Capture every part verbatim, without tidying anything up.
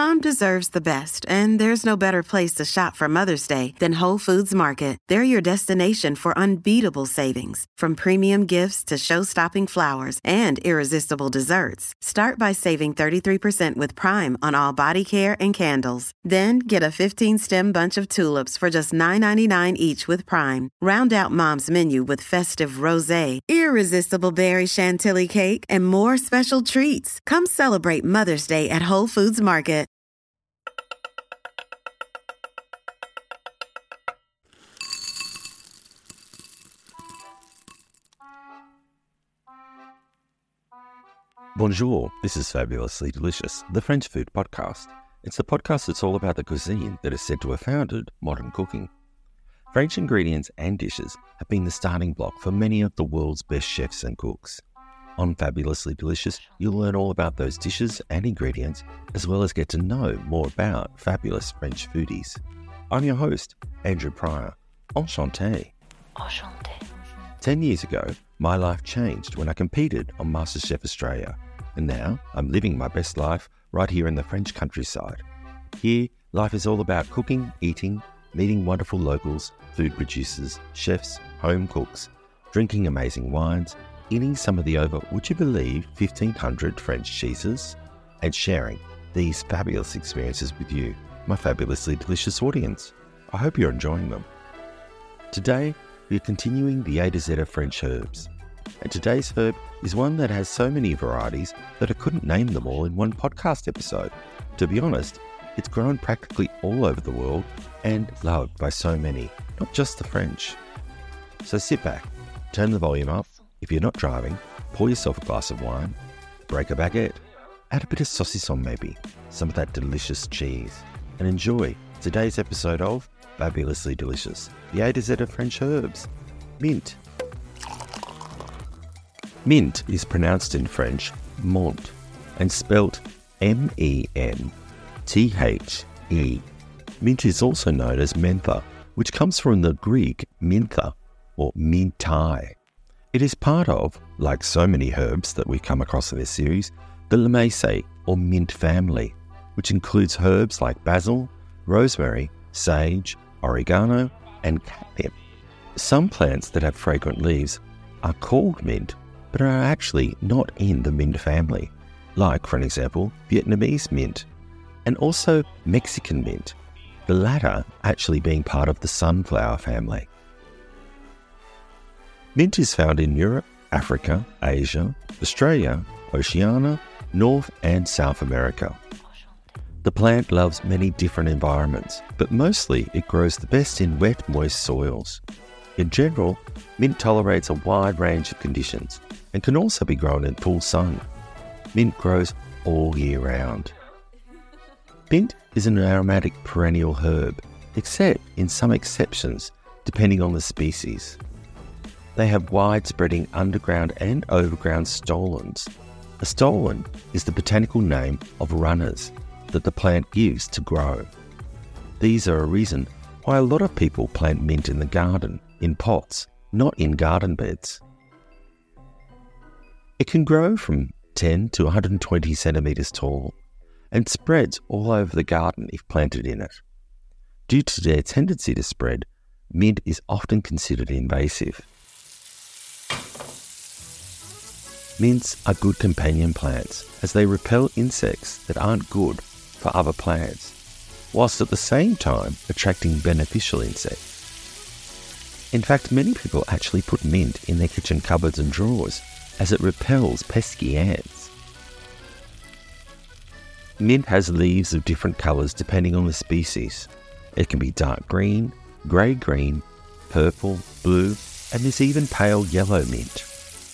Mom deserves the best, and there's no better place to shop for Mother's Day than Whole Foods Market. They're your destination for unbeatable savings, from premium gifts to show-stopping flowers and irresistible desserts. Start by saving thirty-three percent with Prime on all body care and candles. Then get a fifteen-stem bunch of tulips for just nine ninety-nine each with Prime. Round out Mom's menu with festive rosé, irresistible berry chantilly cake, and more special treats. Come celebrate Mother's Day at Whole Foods Market. Bonjour, this is Fabulously Delicious, the French food podcast. It's the podcast that's all about the cuisine that is said to have founded modern cooking. French ingredients and dishes have been the starting block for many of the world's best chefs and cooks. On Fabulously Delicious, you'll learn all about those dishes and ingredients, as well as get to know more about fabulous French foodies. I'm your host, Andrew Pryor. Enchanté. Enchanté. Ten years ago, my life changed when I competed on MasterChef Australia, and now I'm living my best life right here in the French countryside. Here, life is all about cooking, eating, meeting wonderful locals, food producers, chefs, home cooks, drinking amazing wines, eating some of the over, would you believe, fifteen hundred French cheeses, and sharing these fabulous experiences with you, my fabulously delicious audience. I hope you're enjoying them. Today, we're continuing the A to Z of French herbs, and today's herb is one that has so many varieties that I couldn't name them all in one podcast episode. To be honest, it's grown practically all over the world and loved by so many, not just the French. So sit back, turn the volume up. If you're not driving, pour yourself a glass of wine, break a baguette, add a bit of saucisson maybe, some of that delicious cheese, and enjoy today's episode of Fabulously Delicious, the A to Z of French herbs. Mint. Mint is pronounced in French menthe and spelt M E N T H E. Mint is also known as mentha, which comes from the Greek mintha or mintai. It is part of, like so many herbs that we come across in this series, the Lamaceae or mint family, which includes herbs like basil, rosemary, sage, oregano, and catnip. Some plants that have fragrant leaves are called mint, but are actually not in the mint family, like, for an example, Vietnamese mint, and also Mexican mint, the latter actually being part of the sunflower family. Mint is found in Europe, Africa, Asia, Australia, Oceania, North and South America. The plant loves many different environments, but mostly it grows the best in wet, moist soils. In general, mint tolerates a wide range of conditions and can also be grown in full sun. Mint grows all year round. Mint is an aromatic perennial herb, except in some exceptions, depending on the species. They have wide-spreading underground and overground stolons. A stolon is the botanical name of runners that the plant gives to grow. These are a reason why a lot of people plant mint in the garden, in pots, not in garden beds. It can grow from ten to one hundred twenty centimetres tall and spreads all over the garden if planted in it. Due to their tendency to spread, mint is often considered invasive. Mints are good companion plants as they repel insects that aren't good for other plants, whilst at the same time attracting beneficial insects. In fact, many people actually put mint in their kitchen cupboards and drawers as it repels pesky ants. Mint has leaves of different colours depending on the species. It can be dark green, grey-green, purple, blue, and there's even pale yellow mint.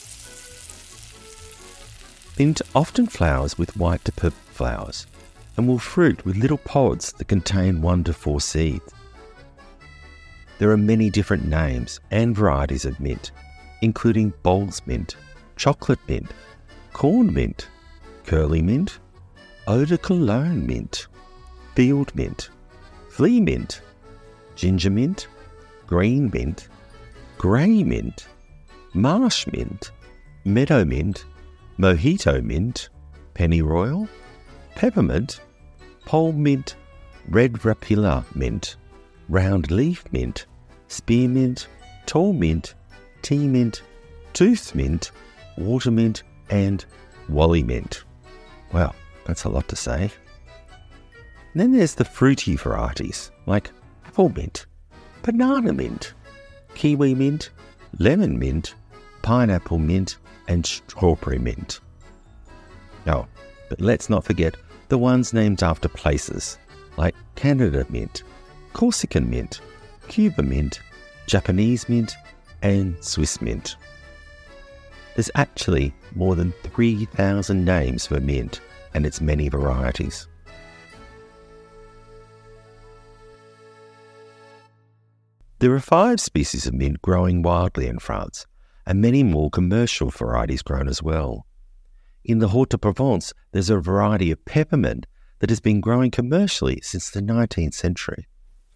Mint often flowers with white to purple flowers and will fruit with little pods that contain one to four seeds. There are many different names and varieties of mint, including bowls mint, chocolate mint, corn mint, curly mint, eau de cologne mint, field mint, flea mint, ginger mint, green mint, grey mint, marsh mint, meadow mint, mojito mint, pennyroyal, peppermint, pole mint, red rapilla mint, round leaf mint, spearmint, tall mint, tea mint, tooth mint, water mint, and wally mint. Well, that's a lot to say. And then there's the fruity varieties like apple mint, banana mint, kiwi mint, lemon mint, pineapple mint, and strawberry mint. Oh, but let's not forget the ones named after places like Canada mint, Corsican mint, Cuba mint, Japanese mint, and Swiss mint. There's actually more than three thousand names for mint and its many varieties. There are five species of mint growing widely in France, and many more commercial varieties grown as well. In the Haute-Provence, there's a variety of peppermint that has been growing commercially since the nineteenth century.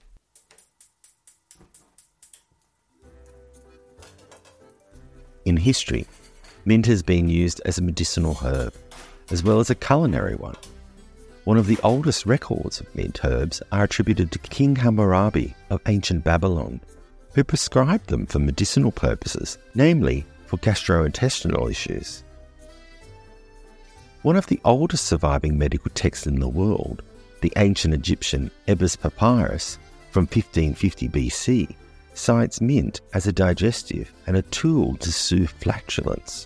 In history, mint has been used as a medicinal herb, as well as a culinary one. One of the oldest records of mint herbs are attributed to King Hammurabi of ancient Babylon, who prescribed them for medicinal purposes, namely for gastrointestinal issues. One of the oldest surviving medical texts in the world, the ancient Egyptian Ebers Papyrus from fifteen fifty B C, cites mint as a digestive and a tool to soothe flatulence.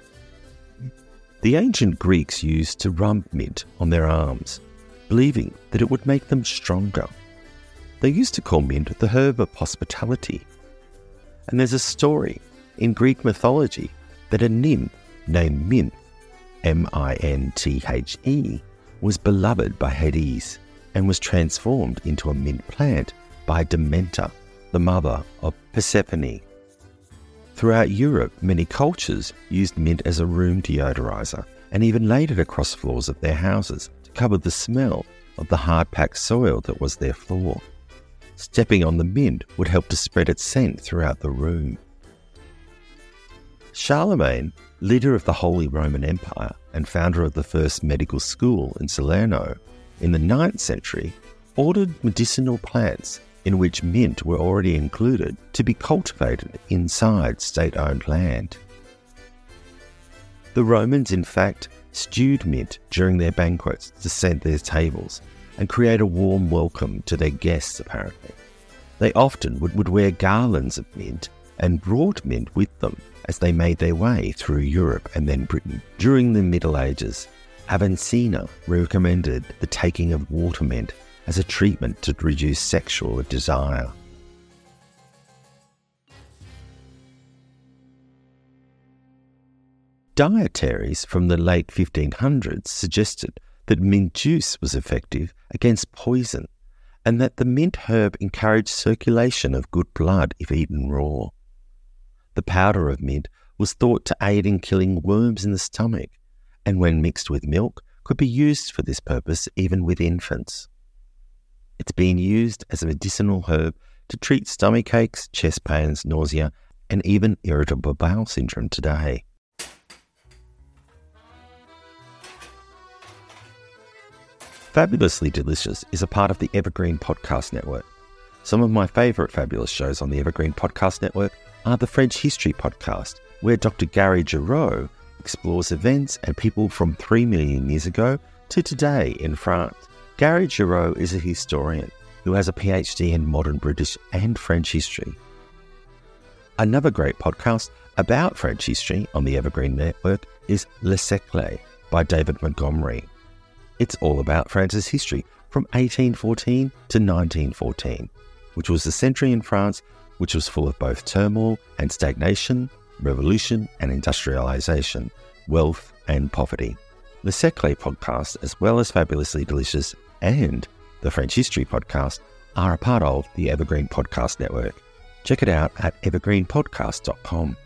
The ancient Greeks used to rub mint on their arms, believing that it would make them stronger. They used to call mint the herb of hospitality. And there's a story in Greek mythology that a nymph named Mint, M I N T H E, was beloved by Hades and was transformed into a mint plant by Demeter, the mother of Persephone. Throughout Europe, many cultures used mint as a room deodorizer and even laid it across floors of their houses to cover the smell of the hard-packed soil that was their floor. Stepping on the mint would help to spread its scent throughout the room. Charlemagne, leader of the Holy Roman Empire and founder of the first medical school in Salerno in the ninth century, ordered medicinal plants in which mint were already included to be cultivated inside state-owned land. The Romans, in fact, stewed mint during their banquets to scent their tables and create a warm welcome to their guests, apparently. They often would, would wear garlands of mint and brought mint with them as they made their way through Europe and then Britain. During the Middle Ages, Avicenna recommended the taking of water mint as a treatment to reduce sexual desire. Dietaries from the late fifteen hundreds suggested that mint juice was effective against poison and that the mint herb encouraged circulation of good blood if eaten raw. The powder of mint was thought to aid in killing worms in the stomach, and when mixed with milk, could be used for this purpose even with infants. It's been used as a medicinal herb to treat stomach aches, chest pains, nausea, and even irritable bowel syndrome today. Fabulously Delicious is a part of the Evergreen Podcast Network. Some of my favourite fabulous shows on the Evergreen Podcast Network are the French History Podcast, where Doctor Gary Giraud explores events and people from three million years ago to today in France. Gary Giraud is a historian who has a P H D in modern British and French history. Another great podcast about French history on the Evergreen Network is Le Siècle by David Montgomery. It's all about France's history from eighteen fourteen to nineteen fourteen, which was a century in France which was full of both turmoil and stagnation, revolution and industrialization, wealth and poverty. The Siècle podcast, as well as Fabulously Delicious and the French History Podcast, are a part of the Evergreen Podcast Network. Check it out at evergreen podcast dot com.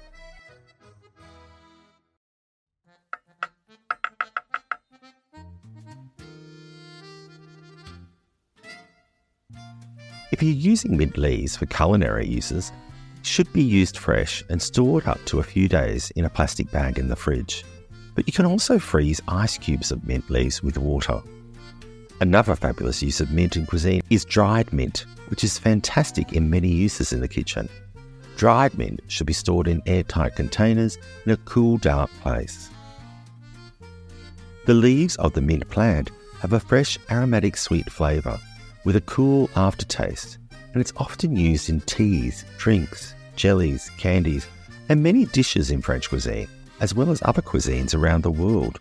If you're using mint leaves for culinary uses, it should be used fresh and stored up to a few days in a plastic bag in the fridge. But you can also freeze ice cubes of mint leaves with water. Another fabulous use of mint in cuisine is dried mint, which is fantastic in many uses in the kitchen. Dried mint should be stored in airtight containers in a cool, dark place. The leaves of the mint plant have a fresh, aromatic, sweet flavour with a cool aftertaste, and it's often used in teas, drinks, jellies, candies, and many dishes in French cuisine, as well as other cuisines around the world.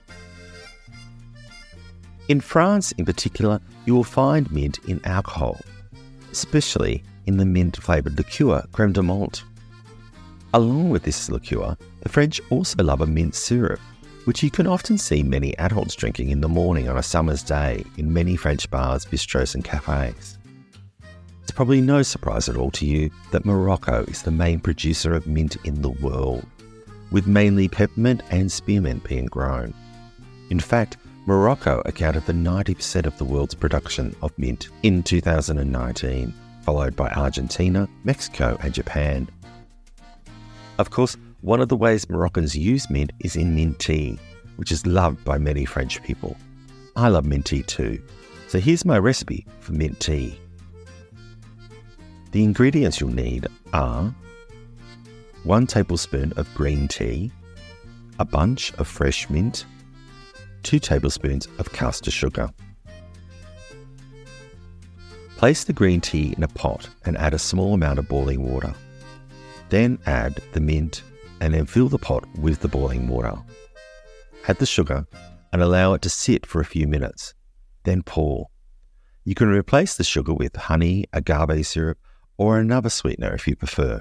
In France in particular, you will find mint in alcohol, especially in the mint-flavoured liqueur crème de menthe. Along with this liqueur, the French also love a mint syrup, which you can often see many adults drinking in the morning on a summer's day in many French bars, bistros and cafes. It's probably no surprise at all to you that Morocco is the main producer of mint in the world, with mainly peppermint and spearmint being grown. In fact, Morocco accounted for ninety percent of the world's production of mint in two thousand nineteen, followed by Argentina, Mexico and Japan. Of course, one of the ways Moroccans use mint is in mint tea, which is loved by many French people. I love mint tea too, so here's my recipe for mint tea. The ingredients you'll need are one tablespoon of green tea, a bunch of fresh mint, two tablespoons of caster sugar. Place the green tea in a pot and add a small amount of boiling water. Then add the mint and then fill the pot with the boiling water. Add the sugar and allow it to sit for a few minutes. Then pour. You can replace the sugar with honey, agave syrup, or another sweetener if you prefer.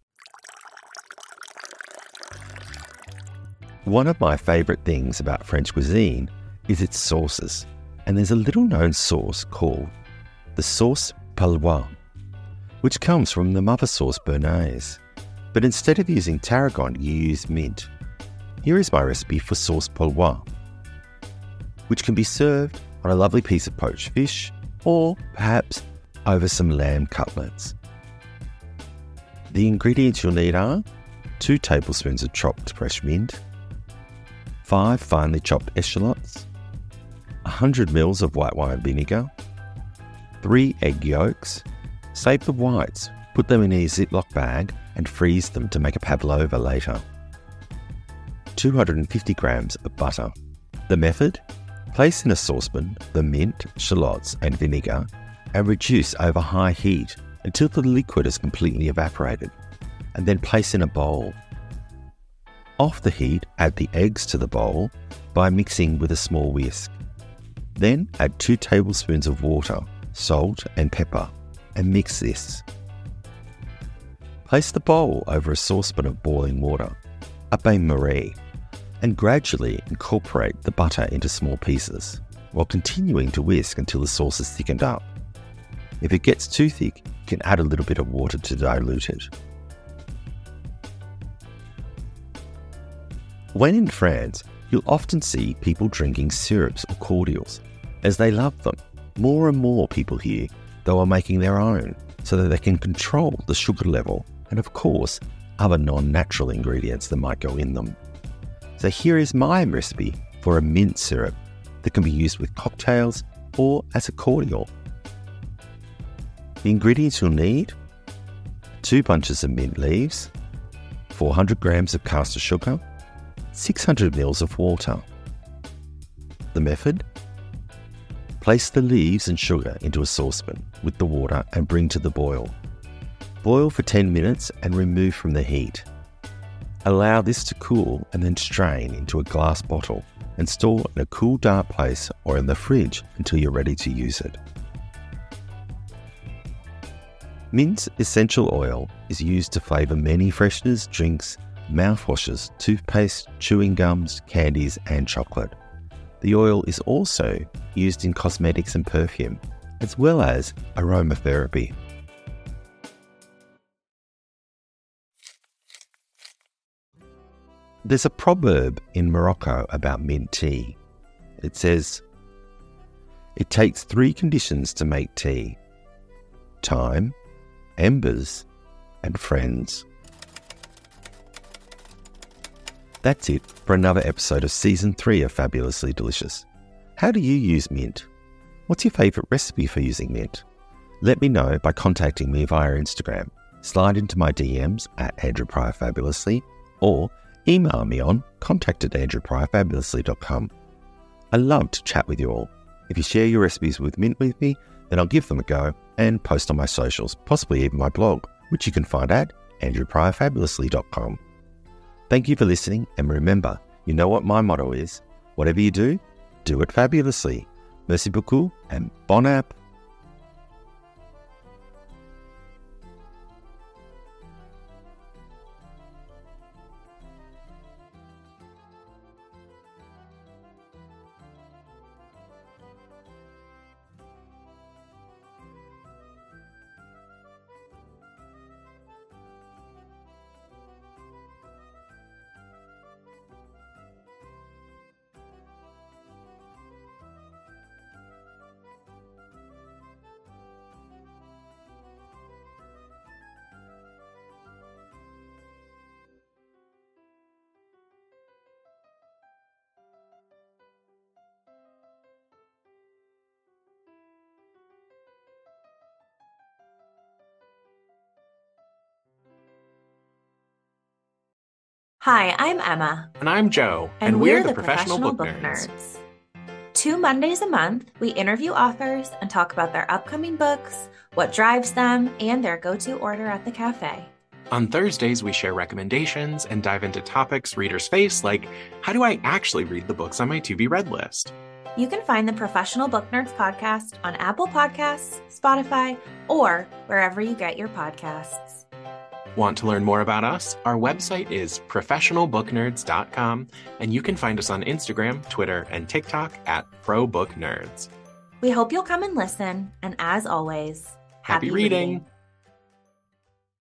One of my favourite things about French cuisine is its sauces, and there's a little known sauce called the sauce palois, which comes from the mother sauce béarnaise. But instead of using tarragon, you use mint. Here is my recipe for sauce palois, which can be served on a lovely piece of poached fish or perhaps over some lamb cutlets. The ingredients you'll need are two tablespoons of chopped fresh mint, five finely chopped eschalots, one hundred milliliters of white wine vinegar, three egg yolks. Save the whites, put them in a Ziploc bag and freeze them to make a pavlova later. two hundred fifty grams of butter. The method? Place in a saucepan the mint, shallots and vinegar and reduce over high heat until the liquid is completely evaporated, and then place in a bowl. Off the heat, add the eggs to the bowl by mixing with a small whisk. Then add two tablespoons of water, salt and pepper and mix this. Place the bowl over a saucepan of boiling water, a bain-marie, and gradually incorporate the butter into small pieces, while continuing to whisk until the sauce is thickened up. If it gets too thick, you can add a little bit of water to dilute it. When in France, you'll often see people drinking syrups or cordials, as they love them. More and more people here, though, are making their own, so that they can control the sugar level and, of course, other non-natural ingredients that might go in them. So here is my recipe for a mint syrup that can be used with cocktails or as a cordial. The ingredients you'll need: two bunches of mint leaves, four hundred grams of caster sugar, six hundred milliliters of water. The method? Place the leaves and sugar into a saucepan with the water and bring to the boil. Boil for ten minutes and remove from the heat. Allow this to cool and then strain into a glass bottle and store in a cool, dark place or in the fridge until you're ready to use it. Mint essential oil is used to flavour many fresheners, drinks, mouthwashes, toothpaste, chewing gums, candies and chocolate. The oil is also used in cosmetics and perfume, as well as aromatherapy. There's a proverb in Morocco about mint tea. It says, "It takes three conditions to make tea: time, embers, and friends." That's it for another episode of Season three of Fabulously Delicious. How do you use mint? What's your favourite recipe for using mint? Let me know by contacting me via Instagram. Slide into my D Ms at Andrew Pryor Fabulously or email me on contact at andrew pryor fabulously dot com. I love to chat with you all. If you share your recipes with mint with me, then I'll give them a go and post on my socials, possibly even my blog, which you can find at andrew pryor fabulously dot com. Thank you for listening, and remember, you know what my motto is. Whatever you do, do it fabulously. Merci beaucoup and bon app. Hi, I'm Emma. And I'm Joe. And, and we're, we're the, the Professional, Professional Book, Book Nerds. Nerds. Two Mondays a month, we interview authors and talk about their upcoming books, what drives them, and their go-to order at the cafe. On Thursdays, we share recommendations and dive into topics readers face, like how do I actually read the books on my to-be read list? You can find the Professional Book Nerds podcast on Apple Podcasts, Spotify, or wherever you get your podcasts. Want to learn more about us? Our website is professional book nerds dot com, and you can find us on Instagram, Twitter, and TikTok at ProBookNerds. We hope you'll come and listen, and as always, happy, happy reading. reading.